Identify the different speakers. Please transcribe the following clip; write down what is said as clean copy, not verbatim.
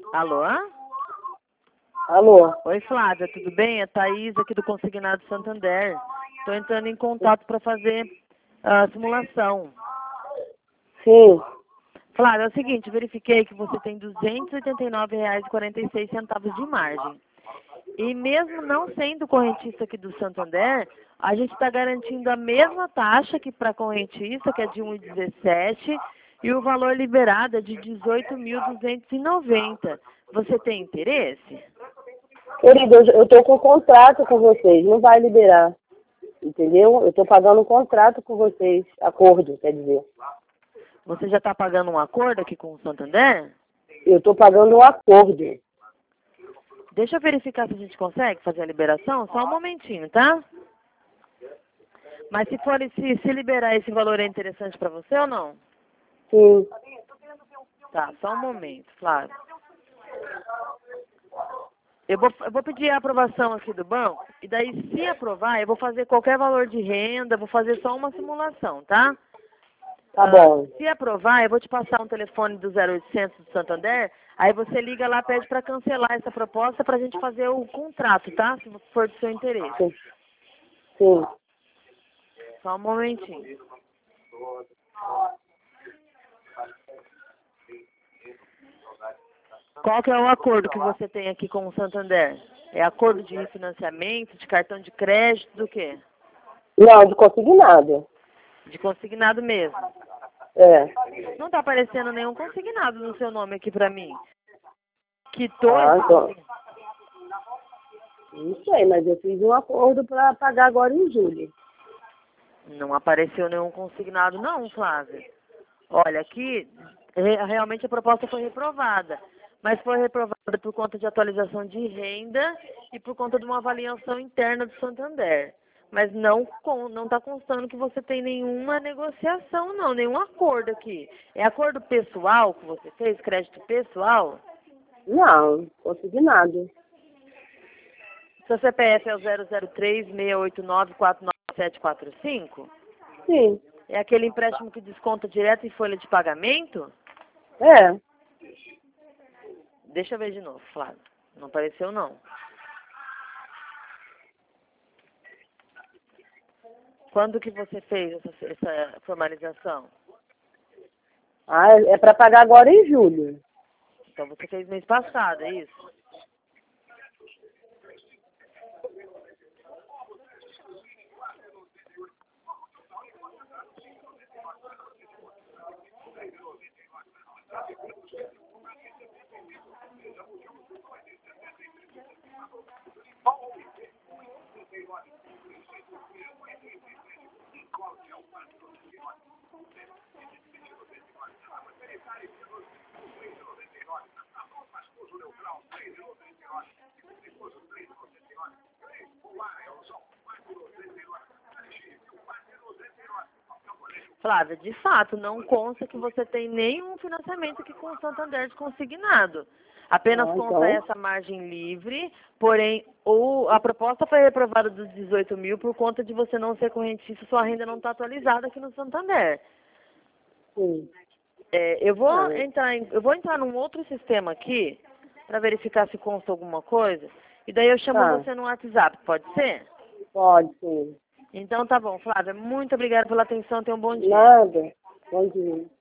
Speaker 1: Alô?
Speaker 2: Alô?
Speaker 1: Oi, Flávia, tudo bem? É Thaís aqui do Consignado Santander. Estou entrando em contato para fazer a simulação.
Speaker 2: Sim.
Speaker 1: Flávia, é o seguinte, verifiquei que você tem R$ 289,46 de margem. E mesmo não sendo correntista aqui do Santander, a gente está garantindo a mesma taxa que para correntista, que é de 1,17, e o valor liberado é de 18.290. Você tem interesse?
Speaker 2: Querido, eu tô com contrato com vocês, não vai liberar. Entendeu? Eu tô pagando um contrato com vocês, acordo, quer dizer.
Speaker 1: Você já está pagando um acordo aqui com o Santander?
Speaker 2: Eu tô pagando um acordo.
Speaker 1: Deixa eu verificar se a gente consegue fazer a liberação, só um momentinho, tá? Mas se liberar esse valor é interessante para você ou não?
Speaker 2: Sim.
Speaker 1: Tá, só um momento, Flávio. Eu vou pedir a aprovação aqui do banco, e daí se aprovar, eu vou fazer qualquer valor de renda, vou fazer só uma simulação, tá?
Speaker 2: Tá bom.
Speaker 1: Se aprovar, eu vou te passar um telefone do 0800 do Santander, aí você liga lá, pede para cancelar essa proposta para a gente fazer o contrato, tá? Se for do seu interesse.
Speaker 2: Sim. Sim.
Speaker 1: Só um momentinho. Qual que é o acordo que você tem aqui com o Santander? É acordo de refinanciamento, de cartão de crédito, do quê?
Speaker 2: Não, de consignado.
Speaker 1: De consignado mesmo.
Speaker 2: É.
Speaker 1: Não está aparecendo nenhum consignado no seu nome aqui para mim. Quitou
Speaker 2: Então.
Speaker 1: esse...
Speaker 2: Não sei, mas eu fiz um acordo para pagar agora em julho.
Speaker 1: Não apareceu nenhum consignado não, Flávia. Olha, aqui realmente a proposta foi reprovada. Mas foi reprovada por conta de atualização de renda e por conta de uma avaliação interna do Santander. Mas não está constando que você tem nenhuma negociação, não, nenhum acordo aqui. É acordo pessoal que você fez, crédito pessoal?
Speaker 2: Não, consignado.
Speaker 1: Seu CPF é o 003-689-49745?
Speaker 2: Sim.
Speaker 1: É aquele empréstimo que desconta direto em folha de pagamento?
Speaker 2: É.
Speaker 1: Deixa eu ver de novo, Flávio. Não apareceu, não. Quando que você fez essa formalização?
Speaker 2: Ah, é para pagar agora em julho.
Speaker 1: Então você fez mês passado, é isso? Flávia, de fato, não consta que você tem nenhum financiamento aqui com o Santander de consignado. Apenas
Speaker 2: Ah,
Speaker 1: consta
Speaker 2: então.
Speaker 1: essa margem livre, porém a proposta foi reprovada dos 18 mil por conta de você não ser correntista, sua renda não está atualizada aqui no Santander.
Speaker 2: Sim.
Speaker 1: Eu vou entrar num outro sistema aqui para verificar se consta alguma coisa, e daí eu chamo
Speaker 2: Tá.
Speaker 1: você no WhatsApp, pode ser?
Speaker 2: Pode, sim.
Speaker 1: Então tá bom, Flávia, muito obrigada pela atenção, tenha um bom dia.
Speaker 2: Nada. Bom dia.